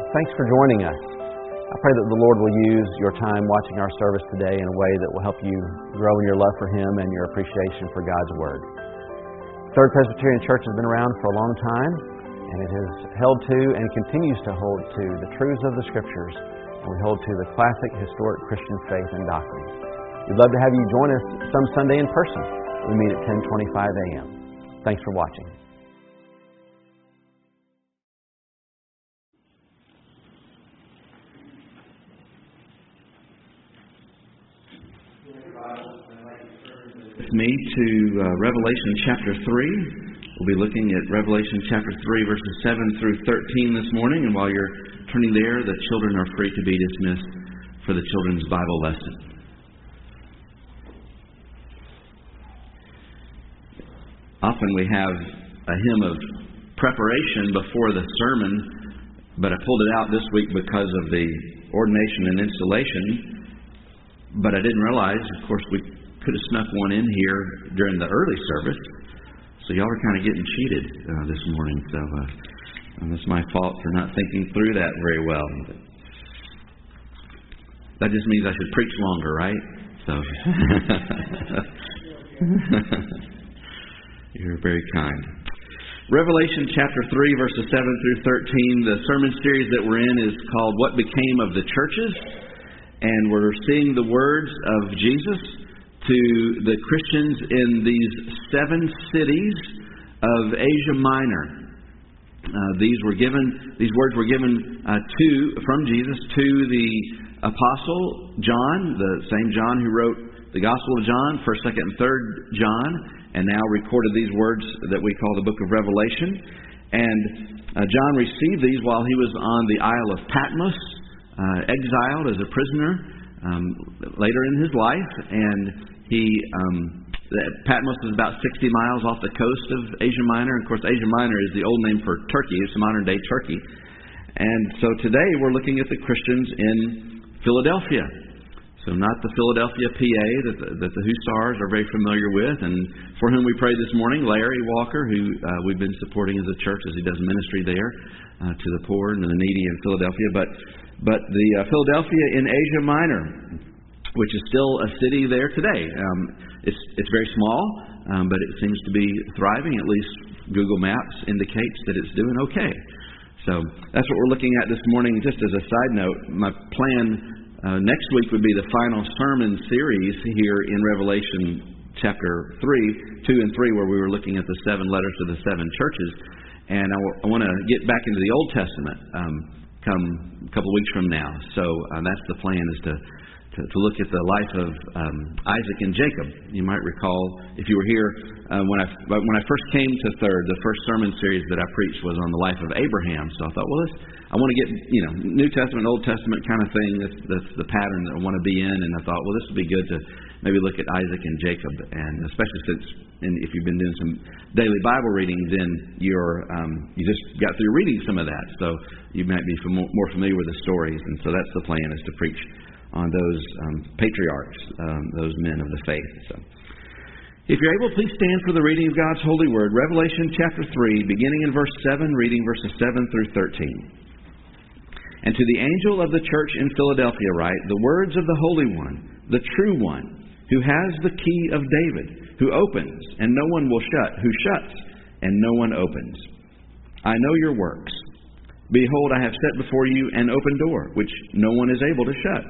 Thanks for joining us. I pray that the Lord will use your time watching our service today in a way that will help you grow in your love for Him and your appreciation for God's Word. Third Presbyterian Church has been around for a long time, and it has held to and continues to hold to the truths of the Scriptures, and we hold to the classic historic Christian faith and doctrines. We'd love to have you join us some Sunday in person. We meet at 10:25 a.m. Thanks for watching. Me to Revelation chapter 3. We'll be looking at Revelation chapter 3, verses 7 through 13 this morning. And while you're turning there, the children are free to be dismissed for the children's Bible lesson. Often we have a hymn of preparation before the sermon, but I pulled it out this week because of the ordination and installation. But I didn't realize, of course, we could have snuck one in here during the early service. So y'all are kind of getting cheated this morning. So that's my fault for not thinking through that very well. That just means I should preach longer, right? So you're very kind. Revelation chapter 3, verses 7 through 13. The sermon series that we're in is called What Became of the Churches. And we're seeing the words of Jesus to the Christians in these 7 cities of Asia Minor. These words were given from Jesus to the Apostle John, the same John who wrote the Gospel of John, 1st, 2nd, and 3rd John, and now recorded these words that we call the Book of Revelation. And John received these while he was on the Isle of Patmos, exiled as a prisoner later in his life, and Patmos is about 60 miles off the coast of Asia Minor. Of course, Asia Minor is the old name for Turkey. It's modern-day Turkey. And so today we're looking at the Christians in Philadelphia. So not the Philadelphia, PA, that the Hussars are very familiar with, and for whom we prayed this morning, Larry Walker, who we've been supporting as a church as he does ministry there to the poor and the needy in Philadelphia. But the Philadelphia in Asia Minor, which is still a city there today. It's very small, but it seems to be thriving. At least Google Maps indicates that it's doing okay. So that's what we're looking at this morning. Just as a side note, my plan next week would be the final sermon series here in Revelation chapter 3, 2 and 3, where we were looking at the 7 letters to the 7 churches. And I want to get back into the Old Testament come a couple of weeks from now. So that's the plan, is to look at the life of Isaac and Jacob. You might recall, if you were here, when I first came to Third, the first sermon series that I preached was on the life of Abraham. So I thought, well, I want to get, New Testament, Old Testament kind of thing. That's the pattern that I want to be in. And I thought, well, this would be good to maybe look at Isaac and Jacob. And especially if you've been doing some daily Bible reading, then you just got through reading some of that. So you might be more familiar with the stories. And so that's the plan, is to preach on those patriarchs, those men of the faith. So, if you're able, please stand for the reading of God's holy word. Revelation chapter 3, beginning in verse 7, reading verses 7 through 13. And to the angel of the church in Philadelphia write, the words of the Holy One, the true One, who has the key of David, who opens, and no one will shut, who shuts, and no one opens. I know your works. Behold, I have set before you an open door, which no one is able to shut.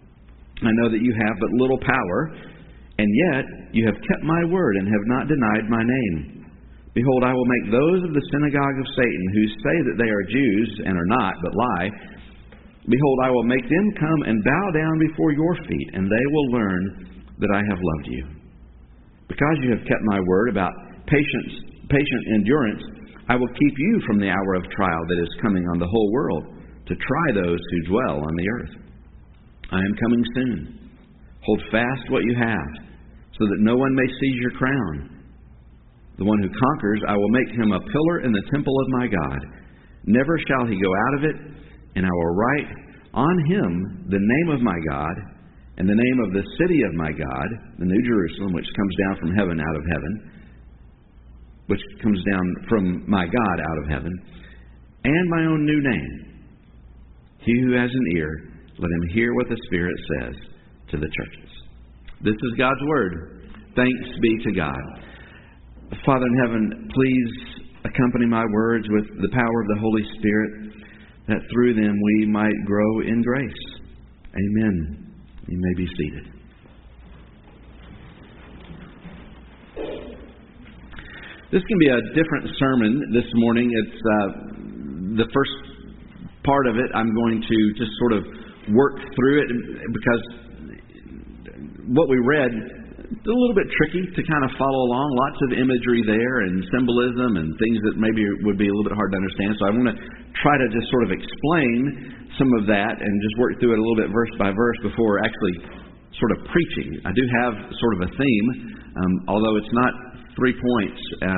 I know that you have but little power, and yet you have kept my word and have not denied my name. Behold, I will make those of the synagogue of Satan, who say that they are Jews and are not, but lie. Behold, I will make them come and bow down before your feet, and they will learn that I have loved you. Because you have kept my word about patient endurance, I will keep you from the hour of trial that is coming on the whole world, to try those who dwell on the earth. I am coming soon. Hold fast what you have, so that no one may seize your crown. The one who conquers, I will make him a pillar in the temple of my God. Never shall he go out of it, and I will write on him the name of my God, and the name of the city of my God, the New Jerusalem, which comes down from heaven out of heaven, which comes down from my God out of heaven, and my own new name. He who has an ear, let him hear what the Spirit says to the churches. This is God's Word. Thanks be to God. Father in heaven, please accompany my words with the power of the Holy Spirit, that through them we might grow in grace. Amen. You may be seated. This can be a different sermon this morning. It's the first part of it. I'm going to just sort of work through it because what we read is a little bit tricky to kind of follow along. Lots of imagery there and symbolism and things that maybe would be a little bit hard to understand. So I want to try to just sort of explain some of that and just work through it a little bit verse by verse before actually sort of preaching. I do have sort of a theme, although it's not 3 points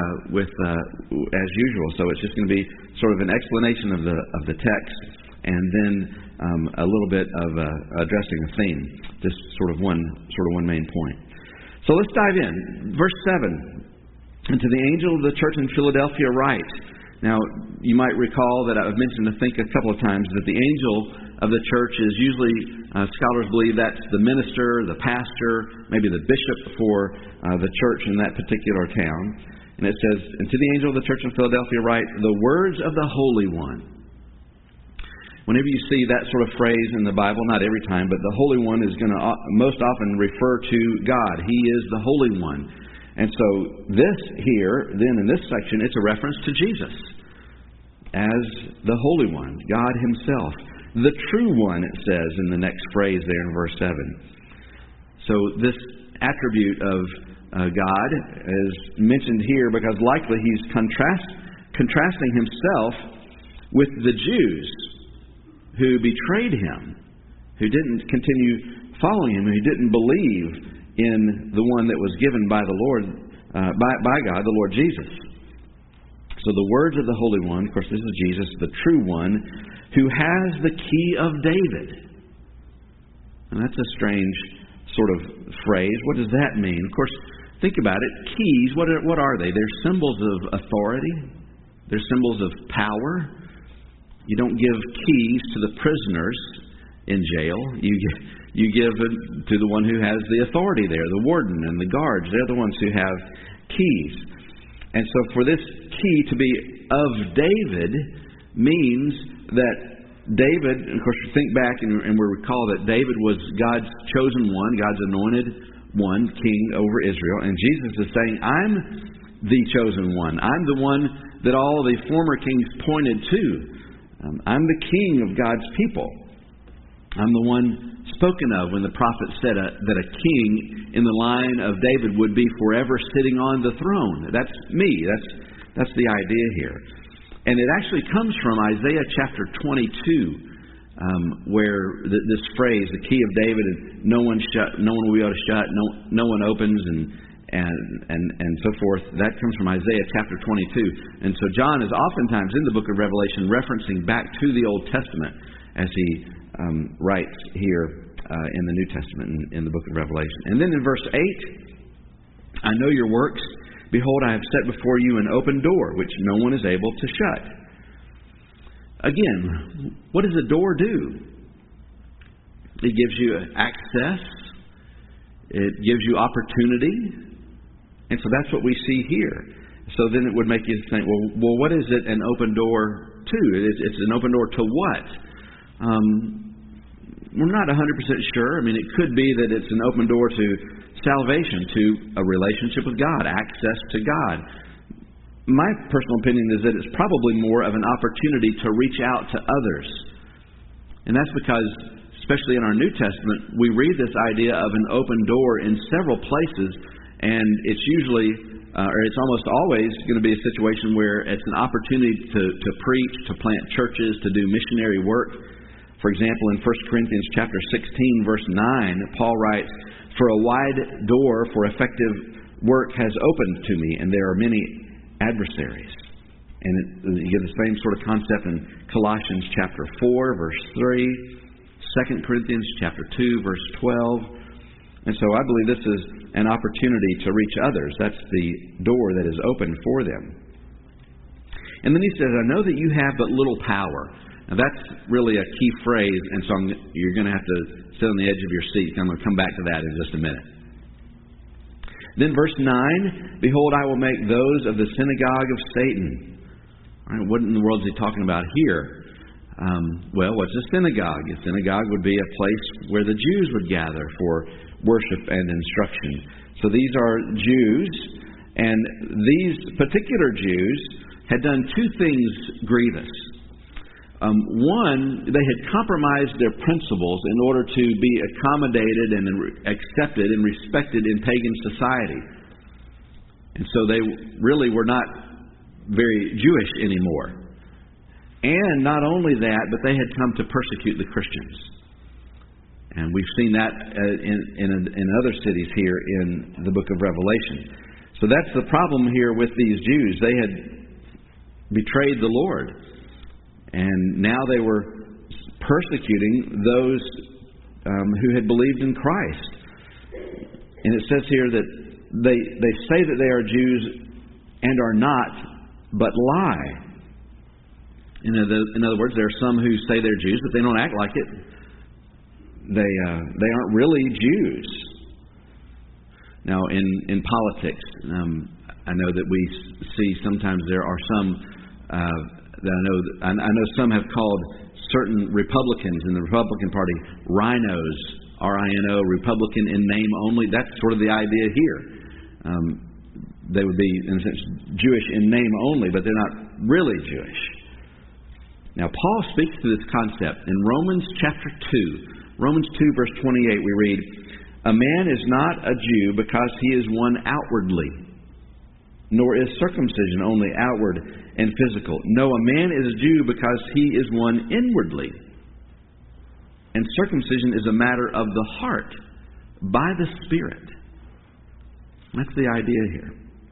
as usual. So it's just going to be sort of an explanation of the text and then a little bit of addressing a theme. Just sort of one main point. So let's dive in. Verse 7. And to the angel of the church in Philadelphia write. Now, you might recall that I've mentioned, I think, a couple of times that the angel of the church is usually, scholars believe that's the minister, the pastor, maybe the bishop for the church in that particular town. And it says, and to the angel of the church in Philadelphia write, the words of the Holy One. Whenever you see that sort of phrase in the Bible, not every time, but the Holy One is going to most often refer to God. He is the Holy One. And so this here, then in this section, it's a reference to Jesus as the Holy One, God Himself. The true one, it says in the next phrase there in verse 7. So this attribute of God is mentioned here because likely He's contrasting Himself with the Jews who betrayed Him, who didn't continue following Him, who didn't believe in the one that was given by the Lord, by God, the Lord Jesus. So the words of the Holy One, of course this is Jesus, the true one, who has the key of David. And that's a strange sort of phrase. What does that mean? Of course, think about it. Keys, what are they? They're symbols of authority. They're symbols of power. You don't give keys to the prisoners in jail. You give it to the one who has the authority there, the warden and the guards. They're the ones who have keys. And so for this key to be of David means that David, and of course, think back and we recall that David was God's chosen one, God's anointed one, king over Israel. And Jesus is saying, I'm the chosen one. I'm the one that all the former kings pointed to. I'm the king of God's people. I'm the one spoken of when the prophet said that a king in the line of David would be forever sitting on the throne. That's me. That's the idea here. And it actually comes from Isaiah chapter 22, where this phrase, the key of David, and no one will be able to shut, no one opens, and so forth. That comes from Isaiah chapter 22. And so John is oftentimes in the book of Revelation referencing back to the Old Testament as he writes here in the New Testament in the book of Revelation. And then in verse 8, I know your works. Behold, I have set before you an open door, which no one is able to shut. Again, what does a door do? It gives you access. It gives you opportunity. And so that's what we see here. So then it would make you think, well, what is it an open door to? It's an open door to what? We're not 100% sure. I mean, it could be that it's an open door to salvation, to a relationship with God, access to God. My personal opinion is that it's probably more of an opportunity to reach out to others. And that's because, especially in our New Testament, we read this idea of an open door in several places, and it's usually, or it's almost always going to be a situation where it's an opportunity to preach, to plant churches, to do missionary work. For example, in 1 Corinthians chapter 16, verse 9, Paul writes, "For a wide door for effective work has opened to me, and there are many adversaries." And you get the same sort of concept in Colossians chapter 4, verse 3, 2 Corinthians chapter 2, verse 12. And so I believe this is an opportunity to reach others. That's the door that is open for them. And then he says, "I know that you have but little power." Now that's really a key phrase, and so you're going to have to sit on the edge of your seat. I'm going to come back to that in just a minute. Then verse 9, behold, I will make those of the synagogue of Satan. All right, what in the world is he talking about here? Well, what's a synagogue? A synagogue would be a place where the Jews would gather for worship and instruction. So these are Jews, and these particular Jews had done two things grievous. One, they had compromised their principles in order to be accommodated and accepted and respected in pagan society. And so they really were not very Jewish anymore. And not only that, but they had come to persecute the Christians. And we've seen that in other cities here in the book of Revelation. So that's the problem here with these Jews. They had betrayed the Lord. And now they were persecuting those who had believed in Christ. And it says here that they say that they are Jews and are not, but lie. In other words, there are some who say they're Jews, but they don't act like it. They aren't really Jews. Now, in politics, I know that we see sometimes there are some that I know some have called certain Republicans in the Republican Party rhinos, R-I-N-O, Republican in name only. That's sort of the idea here. They would be, in a sense, Jewish in name only, but they're not really Jewish. Now, Paul speaks to this concept in Romans chapter 2. Romans 2, verse 28, we read, a man is not a Jew because he is one outwardly, nor is circumcision only outward and physical. No, a man is a Jew because he is one inwardly. And circumcision is a matter of the heart, by the Spirit. That's the idea here.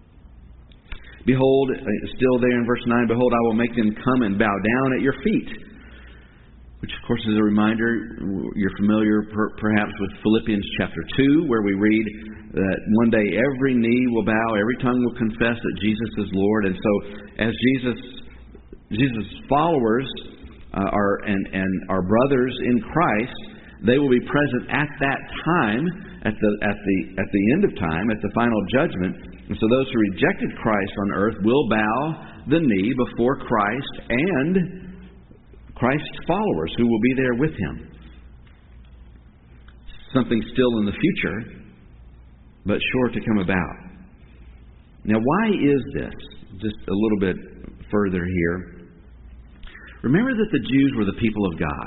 Behold, still there in verse 9, behold, I will make them come and bow down at your feet. Which, of course, is a reminder. You're familiar perhaps with Philippians chapter 2, where we read that one day every knee will bow, every tongue will confess that Jesus is Lord. And so as Jesus' followers and our brothers in Christ, they will be present at that time, at the end of time, at the final judgment. And so those who rejected Christ on earth will bow the knee before Christ and Christ's followers who will be there with Him. Something still in the future, but sure to come about. Now, why is this? Just a little bit further here. Remember that the Jews were the people of God.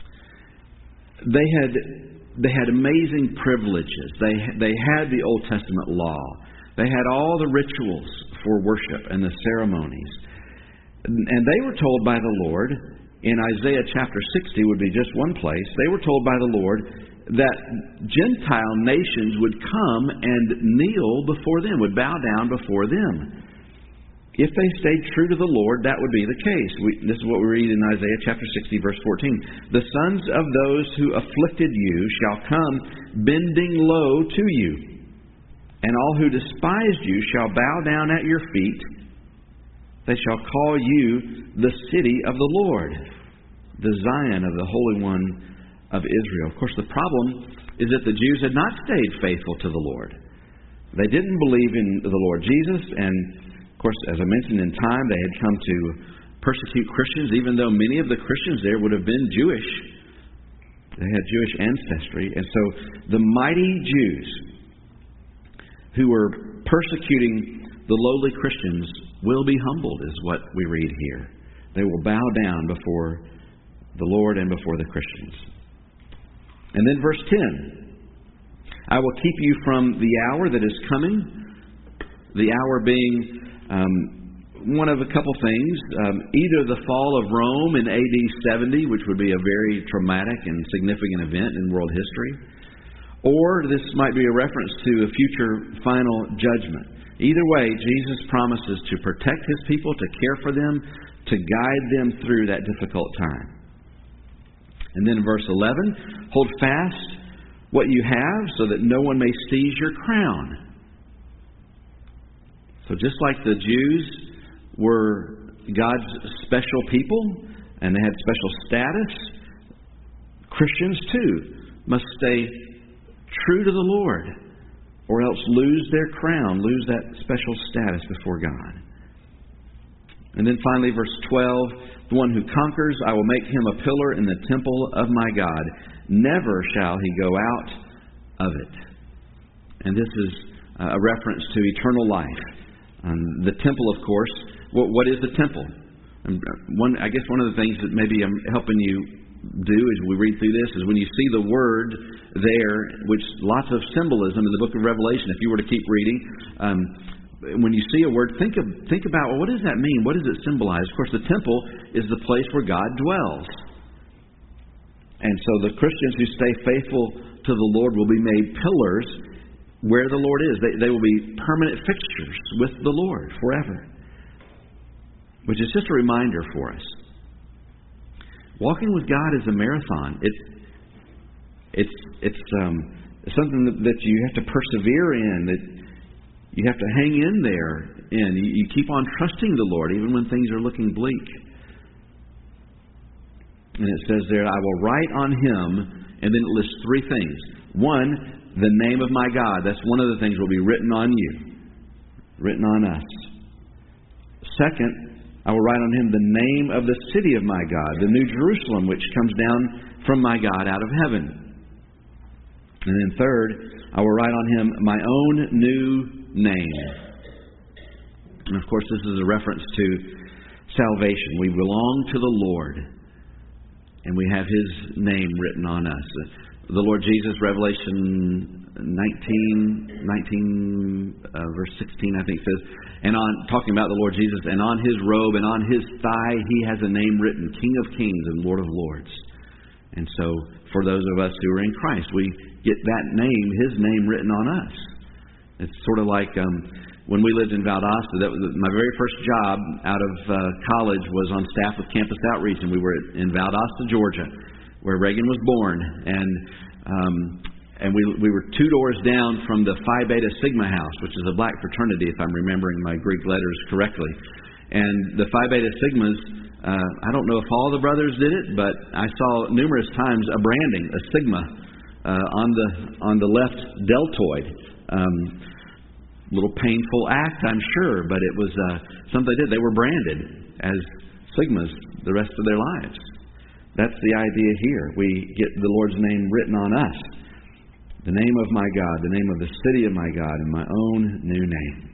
They had amazing privileges. They had the Old Testament law. They had all the rituals for worship and the ceremonies. And they were told by the Lord, in Isaiah chapter 60 would be just one place, they were told by the Lord that Gentile nations would come and kneel before them, would bow down before them. If they stayed true to the Lord, that would be the case. This is what we read in Isaiah chapter 60, verse 14. The sons of those who afflicted you shall come bending low to you, and all who despised you shall bow down at your feet. They shall call you the city of the Lord, the Zion of the Holy One of Israel. Of course, the problem is that the Jews had not stayed faithful to the Lord. They didn't believe in the Lord Jesus, and of course, as I mentioned in time, they had come to persecute Christians, even though many of the Christians there would have been Jewish. They had Jewish ancestry. And so the mighty Jews who were persecuting the lowly Christians will be humbled, is what we read here. They will bow down before the Lord and before the Christians. And then verse 10. I will keep you from the hour that is coming. The hour being one of a couple things. Either the fall of Rome in AD 70, which would be a very traumatic and significant event in world history, or this might be a reference to a future final judgment. Either way, Jesus promises to protect His people, to care for them, to guide them through that difficult time. And then in verse 11, hold fast what you have so that no one may seize your crown. So just like the Jews were God's special people, and they had special status. Christians, too, must stay true to the Lord, or else lose their crown, lose that special status before God. And then finally, verse 12, the one who conquers, I will make him a pillar in the temple of my God. Never shall he go out of it. And this is a reference to eternal life. The temple, of course, what is the temple? I guess one of the things that maybe I'm helping you do as we read through this is when you see the word there, which lots of symbolism in the book of Revelation, if you were to keep reading, when you see a word, think about, well, what does that mean? What does it symbolize? Of course, the temple is the place where God dwells. And so the Christians who stay faithful to the Lord will be made pillars where the Lord is. They will be permanent fixtures with the Lord forever. Which is just a reminder for us. Walking with God is a marathon. It's something that you have to persevere in, that you have to hang in there in. You keep on trusting the Lord even when things are looking bleak. And it says there, I will write on him, and then it lists three things. One, the name of my God. That's one of the things will be written on you, written on us. Second, I will write on him the name of the city of my God, the New Jerusalem, which comes down from my God out of heaven. And then third, I will write on him my own new name. And of course, this is a reference to salvation. We belong to the Lord, and we have his name written on us. The Lord Jesus, Revelation 19 verse 16, I think, says, talking about the Lord Jesus, and on his robe and on his thigh he has a name written, King of Kings and Lord of Lords. And so, for those of us who are in Christ, we get that name, his name, written on us. It's sort of like when we lived in Valdosta. That was my very first job out of college was on staff with Campus Outreach, and we were in Valdosta, Georgia, where Reagan was born, and we were 2 doors down from the Phi Beta Sigma house, which is a black fraternity, if I'm remembering my Greek letters correctly. And the Phi Beta Sigmas, I don't know if all the brothers did it, but I saw numerous times a branding, a sigma, on the left deltoid. Little painful act, I'm sure, but it was something they did. They were branded as sigmas the rest of their lives. That's the idea here. We get the Lord's name written on us. The name of my God, the name of the city of my God, and my own new name.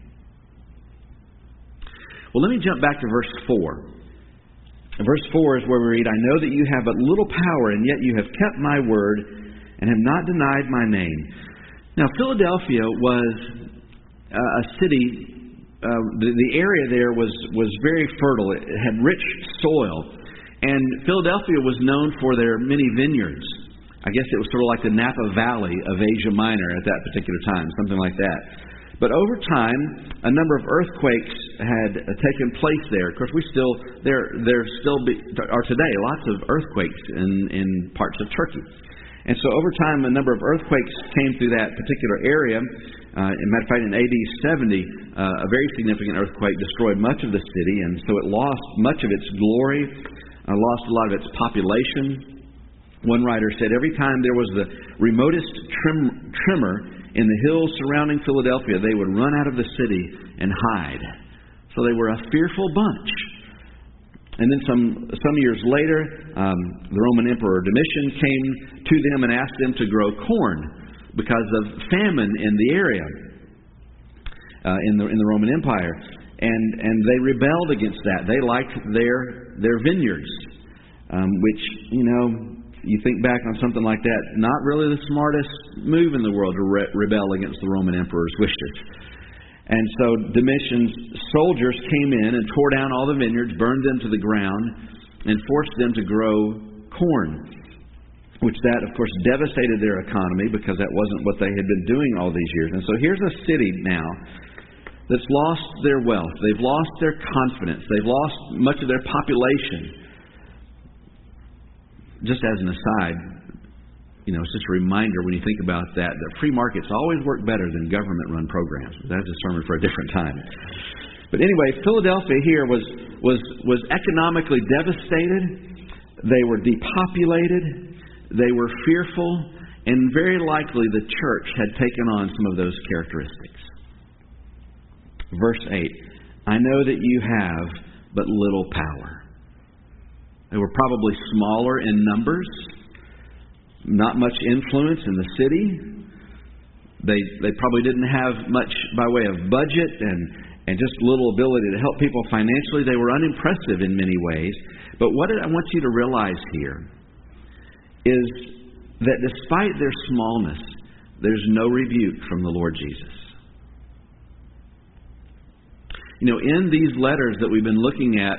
Well, let me jump back to verse 4. Verse 4 is where we read, I know that you have but little power, and yet you have kept my word and have not denied my name. Now, Philadelphia was a city, the area there was very fertile. It had rich soil. And Philadelphia was known for their many vineyards. I guess it was sort of like the Napa Valley of Asia Minor at that particular time, something like that. But over time, a number of earthquakes had taken place there. Of course, there still are today lots of earthquakes in parts of Turkey. And so over time, a number of earthquakes came through that particular area. As a matter of fact, in AD 70, a very significant earthquake destroyed much of the city, and so it lost much of its glory, lost a lot of its population. One writer said every time there was the remotest tremor in the hills surrounding Philadelphia, they would run out of the city and hide. So they were a fearful bunch. And then some years later, the Roman Emperor Domitian came to them and asked them to grow corn because of famine in the area, in the Roman Empire. And they rebelled against that. They liked their vineyards, which, you think back on something like that, not really the smartest move in the world to rebel against the Roman Emperor's wishes. And so Domitian's soldiers came in and tore down all the vineyards, burned them to the ground, and forced them to grow corn, which that, of course, devastated their economy because that wasn't what they had been doing all these years. And so here's a city now that's lost their wealth. They've lost their confidence. They've lost much of their population. Just as an aside, it's just a reminder when you think about that free markets always work better than government-run programs. That's a sermon for a different time. But anyway, Philadelphia here was economically devastated. they were depopulated, they were fearful, and very likely the church had taken on some of those characteristics. Verse 8, I know that you have but little power. They were probably smaller in numbers, not much influence in the city. They probably didn't have much by way of budget and just little ability to help people financially. They were unimpressive in many ways. But what I want you to realize here is that despite their smallness, there's no rebuke from the Lord Jesus. You know, in these letters that we've been looking at,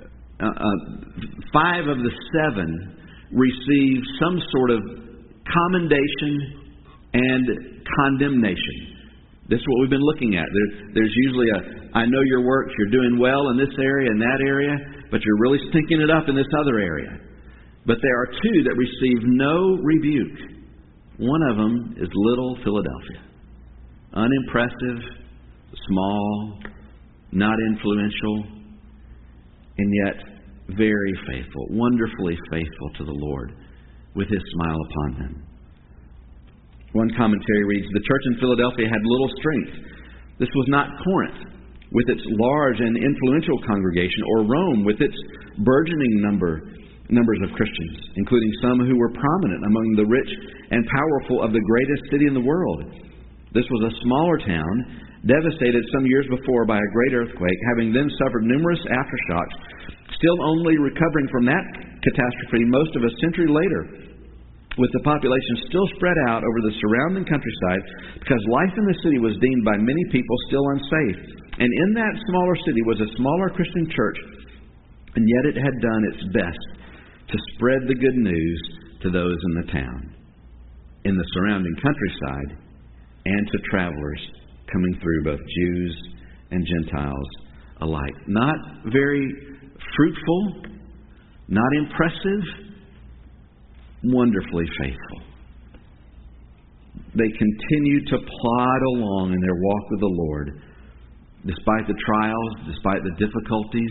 5 of the 7 receive some sort of commendation and condemnation. This is what we've been looking at. There's usually I know your works, you're doing well in this area and that area, but you're really stinking it up in this other area. But there are 2 that receive no rebuke. One of them is little Philadelphia. Unimpressive, small, not influential, and yet very faithful, wonderfully faithful to the Lord with His smile upon them. One commentary reads, the church in Philadelphia had little strength. This was not Corinth, with its large and influential congregation, or Rome, with its burgeoning numbers of Christians, including some who were prominent among the rich and powerful of the greatest city in the world. This was a smaller town, devastated some years before by a great earthquake, having then suffered numerous aftershocks, still only recovering from that catastrophe most of a century later, with the population still spread out over the surrounding countryside, because life in the city was deemed by many people still unsafe. And in that smaller city was a smaller Christian church, and yet it had done its best to spread the good news to those in the town, in the surrounding countryside, and to travelers coming through, both Jews and Gentiles alike. Not very fruitful, not impressive, wonderfully faithful. They continued to plod along in their walk with the Lord, despite the trials, despite the difficulties.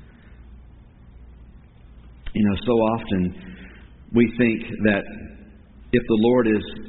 You know, so often we think that if the Lord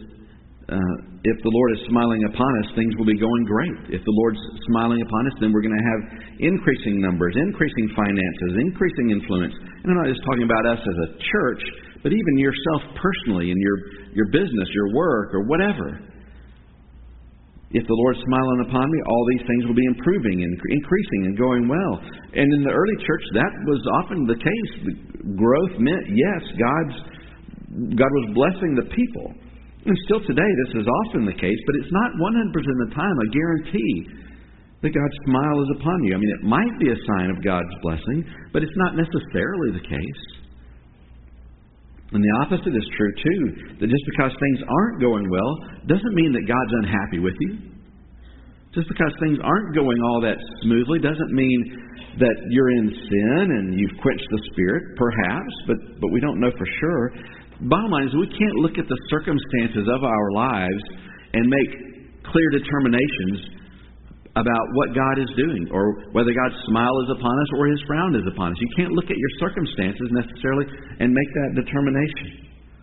is smiling upon us, things will be going great. If the Lord's smiling upon us, then we're going to have increasing numbers, increasing finances, increasing influence. And I'm not just talking about us as a church, but even yourself personally in your business, your work, or whatever. If the Lord's smiling upon me, all these things will be improving and increasing and going well. And in the early church, that was often the case. The growth meant, yes, God was blessing the people. And still today, this is often the case, but it's not 100% of the time a guarantee that God's smile is upon you. I mean, it might be a sign of God's blessing, but it's not necessarily the case. And the opposite is true, too. That just because things aren't going well doesn't mean that God's unhappy with you. Just because things aren't going all that smoothly doesn't mean that you're in sin and you've quenched the Spirit, perhaps, but we don't know for sure. Bottom line is we can't look at the circumstances of our lives and make clear determinations about what God is doing, or whether God's smile is upon us or His frown is upon us. You can't look at your circumstances necessarily and make that determination.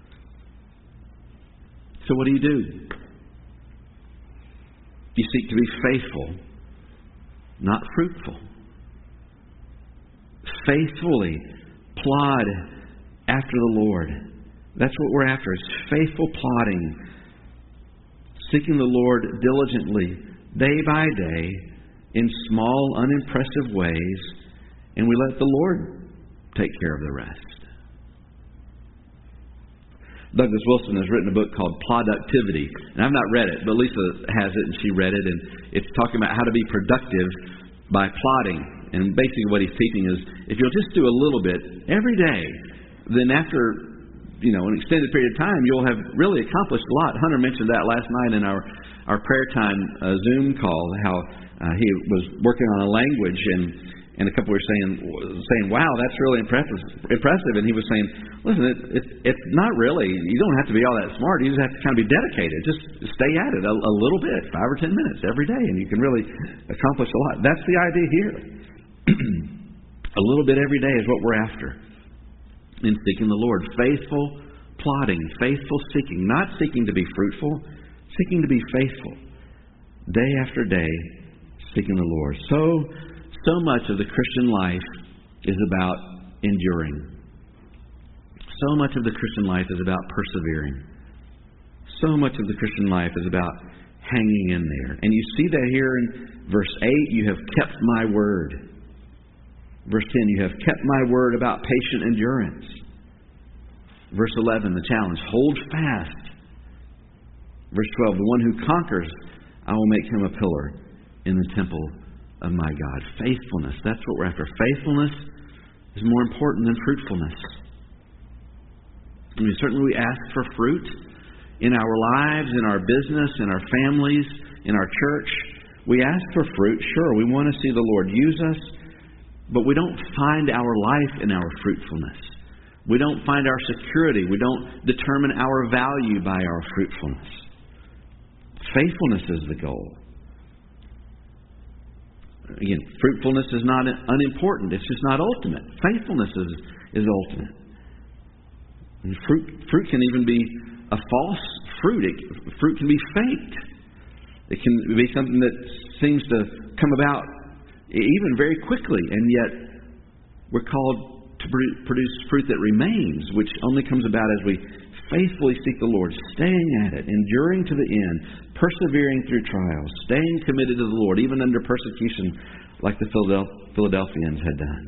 So what do? You seek to be faithful, not fruitful. Faithfully plod after the Lord. That's what we're after, is faithful plodding, seeking the Lord diligently, day by day, in small, unimpressive ways, and we let the Lord take care of the rest. Douglas Wilson has written a book called Productivity, and I've not read it, but Lisa has it, and she read it, and it's talking about how to be productive by plodding. And basically what he's teaching is, if you'll just do a little bit every day, then after an extended period of time, you'll have really accomplished a lot. Hunter mentioned that last night in our prayer time Zoom call, how he was working on a language, and a couple were saying, "Wow, that's really impressive." And he was saying, "Listen, it's not really. You don't have to be all that smart. You just have to kind of be dedicated. Just stay at it a little bit, 5 or 10 minutes every day, and you can really accomplish a lot." That's the idea here. A little bit every day is what we're after. in seeking the Lord. Faithful plodding, faithful seeking, not seeking to be fruitful, seeking to be faithful. Day after day, seeking the Lord. So much of the Christian life is about enduring. So much of the Christian life is about persevering. So much of the Christian life is about hanging in there. And you see that here in verse 8, you have kept my word. Verse 10, you have kept my word about patient endurance. Verse 11, the challenge, hold fast. Verse 12, the one who conquers, I will make him a pillar in the temple of my God. Faithfulness, that's what we're after. Faithfulness is more important than fruitfulness. I mean, certainly we ask for fruit in our lives, in our business, in our families, in our church. We ask for fruit. Sure, we want to see the Lord use us, but we don't find our life in our fruitfulness. We don't find our security. We don't determine our value by our fruitfulness. Faithfulness is the goal. Again, fruitfulness is not unimportant. It's just not ultimate. Faithfulness is ultimate. And fruit can even be a false fruit. Fruit can be faked. It can be something that seems to come about even very quickly, and yet we're called to produce fruit that remains, which only comes about as we faithfully seek the Lord, staying at it, enduring to the end, persevering through trials, staying committed to the Lord, even under persecution like the Philadelphians had done.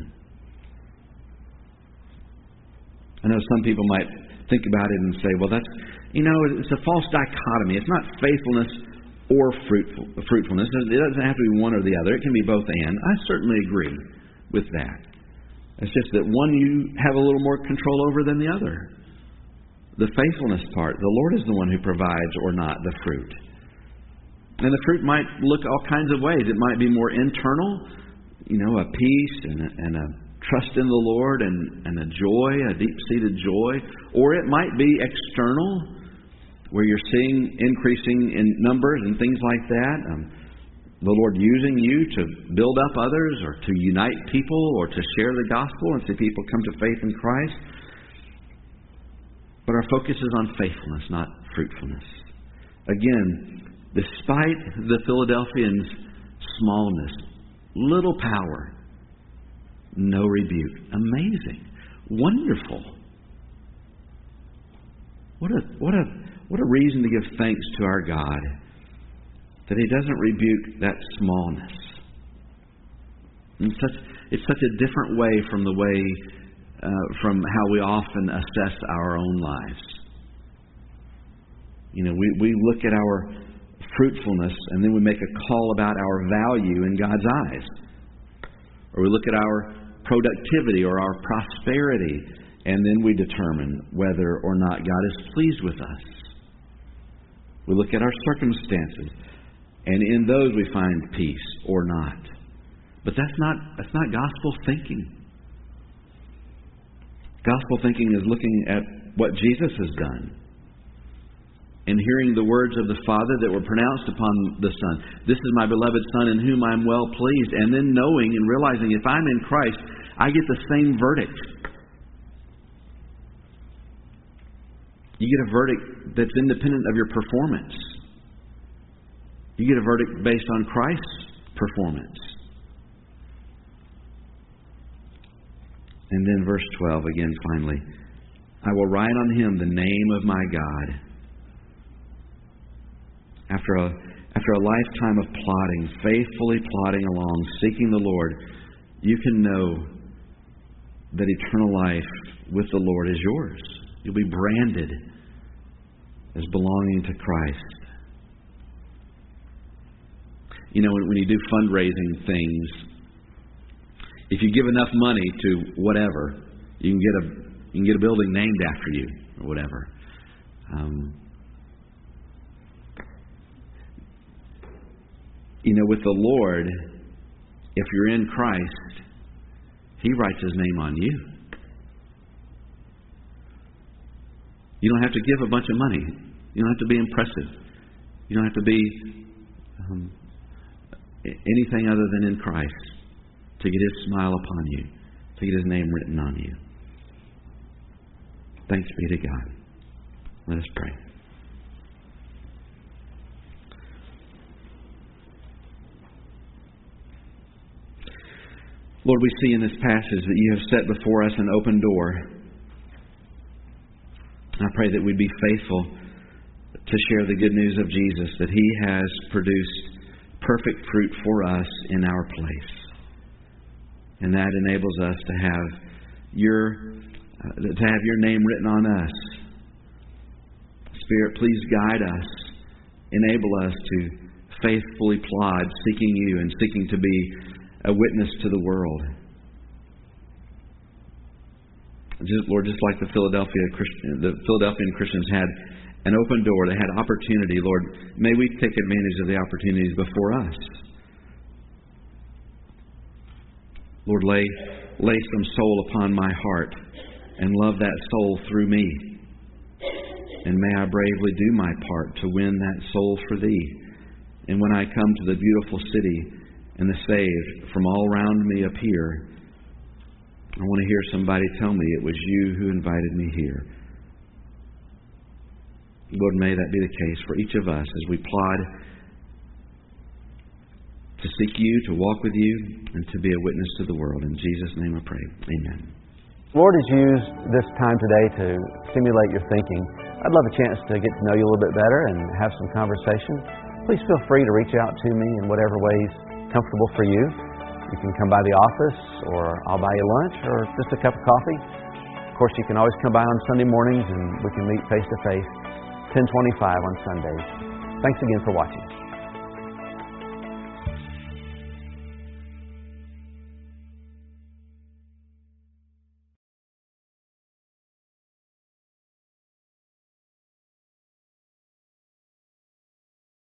I know some people might think about it and say, well, it's a false dichotomy. It's not faithfulness or fruitfulness. It doesn't have to be one or the other. It can be both and. I certainly agree with that. It's just that one you have a little more control over than the other. The faithfulness part, the Lord is the one who provides or not the fruit. And the fruit might look all kinds of ways. It might be more internal, a peace and a trust in the Lord and a joy, a deep-seated joy. Or it might be external, where you're seeing increasing in numbers and things like that. The Lord using you to build up others or to unite people or to share the gospel and see people come to faith in Christ. But our focus is on faithfulness, not fruitfulness. Again, despite the Philadelphians' smallness, little power, no rebuke. Amazing. Wonderful. What a reason to give thanks to our God that He doesn't rebuke that smallness. It's such a different way from the way from how we often assess our own lives. We look at our fruitfulness and then we make a call about our value in God's eyes. Or we look at our productivity or our prosperity and then we determine whether or not God is pleased with us. We look at our circumstances and in those we find peace or not. But that's not gospel thinking. Gospel thinking is looking at what Jesus has done and hearing the words of the Father that were pronounced upon the Son. This is my beloved Son in whom I'm well pleased. And then knowing and realizing if I'm in Christ, I get the same verdict. You get a verdict that's independent of your performance. You get a verdict based on Christ's performance. And then verse 12 again, finally. I will write on him the name of my God. After a lifetime of plodding, faithfully plodding along, seeking the Lord, you can know that eternal life with the Lord is yours. You'll be branded as belonging to Christ. When you do fundraising things, if you give enough money to whatever, you can get a building named after you or whatever. With the Lord, if you're in Christ, He writes His name on you. You don't have to give a bunch of money. You don't have to be impressive. You don't have to be anything other than in Christ to get His smile upon you, to get His name written on you. Thanks be to God. Let us pray. Lord, we see in this passage that you have set before us an open door. I pray that we'd be faithful to share the good news of Jesus, that He has produced perfect fruit for us in our place. And that enables us to have your name written on us. Spirit, please guide us. Enable us to faithfully plod, seeking you and seeking to be a witness to the world. Lord, just like the Philadelphian Christians had an open door, they had opportunity. Lord, may we take advantage of the opportunities before us. Lord, lay some soul upon my heart and love that soul through me. And may I bravely do my part to win that soul for Thee. And when I come to the beautiful city and the saved from all around me appear, I want to hear somebody tell me it was you who invited me here. Lord, may that be the case for each of us as we plod to seek you, to walk with you, and to be a witness to the world. In Jesus' name I pray. Amen. The Lord has used this time today to stimulate your thinking. I'd love a chance to get to know you a little bit better and have some conversation. Please feel free to reach out to me in whatever ways comfortable for you. You can come by the office, or I'll buy you lunch, or just a cup of coffee. Of course, you can always come by on Sunday mornings and we can meet face to face, 10:25 on Sundays. Thanks again for watching.